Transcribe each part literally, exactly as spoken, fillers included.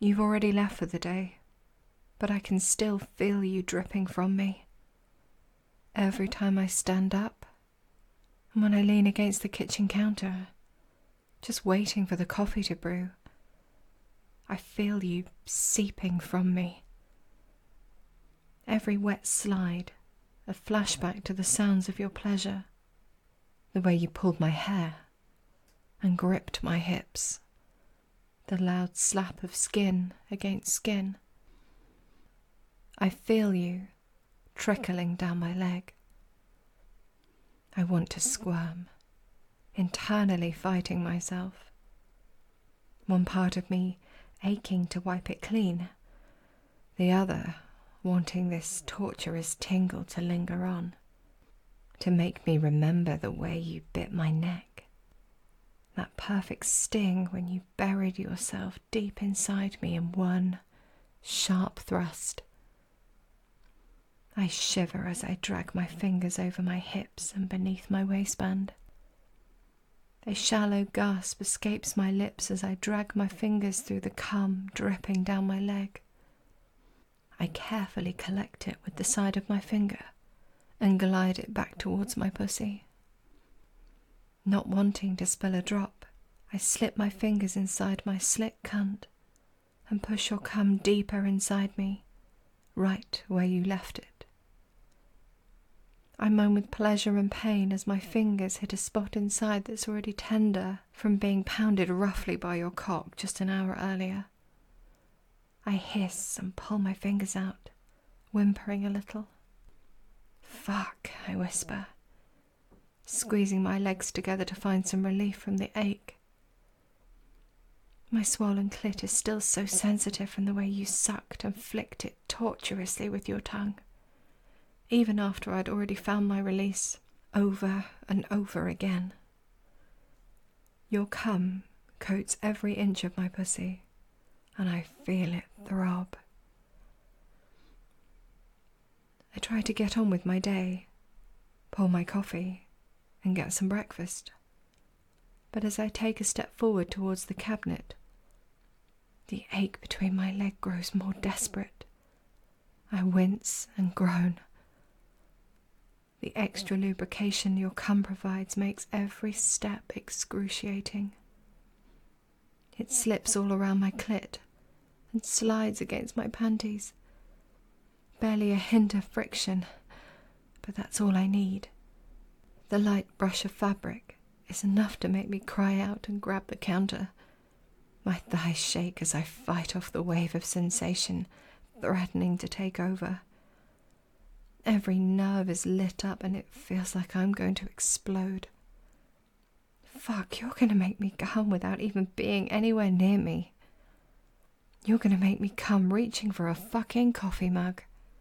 You've already left for the day, but I can still feel you dripping from me. Every time I stand up, and when I lean against the kitchen counter, just waiting for the coffee to brew, I feel you seeping from me. Every wet slide, a flashback to the sounds of your pleasure, the way you pulled my hair and gripped my hips, the loud slap of skin against skin. I feel you trickling down my leg. I want to squirm, internally fighting myself. One part of me aching to wipe it clean, the other wanting this torturous tingle to linger on, to make me remember the way you bit my neck, that perfect sting when you buried yourself deep inside me in one sharp thrust. I shiver as I drag my fingers over my hips and beneath my waistband. A shallow gasp escapes my lips as I drag my fingers through the cum dripping down my leg. I carefully collect it with the side of my finger and glide it back towards my pussy. Not wanting to spill a drop, I slip my fingers inside my slick cunt and push your cum deeper inside me, right where you left it. I moan with pleasure and pain as my fingers hit a spot inside that's already tender from being pounded roughly by your cock just an hour earlier. I hiss and pull my fingers out, whimpering a little. Fuck, I whisper, squeezing my legs together to find some relief from the ache. My swollen clit is still so sensitive from the way you sucked and flicked it tortuously with your tongue, even after I'd already found my release over and over again. Your cum coats every inch of my pussy, and I feel it throb. I try to get on with my day, pour my coffee, and get some breakfast. But as I take a step forward towards the cabinet, the ache between my legs grows more desperate. I wince and groan. The extra lubrication your cum provides makes every step excruciating. It slips all around my clit and slides against my panties. Barely a hint of friction, but that's all I need. The light brush of fabric is enough to make me cry out and grab the counter. My thighs shake as I fight off the wave of sensation threatening to take over. Every nerve is lit up and it feels like I'm going to explode. Fuck, you're going to make me come without even being anywhere near me. You're going to make me come reaching for a fucking coffee mug.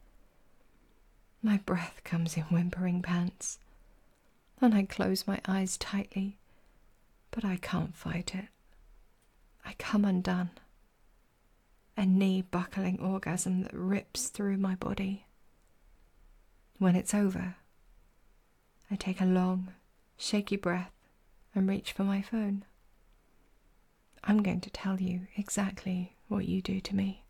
My breath comes in whimpering pants, and I close my eyes tightly, but I can't fight it. I come undone. A knee-buckling orgasm that rips through my body. When it's over, I take a long, shaky breath and reach for my phone. I'm going to tell you exactly what you do to me.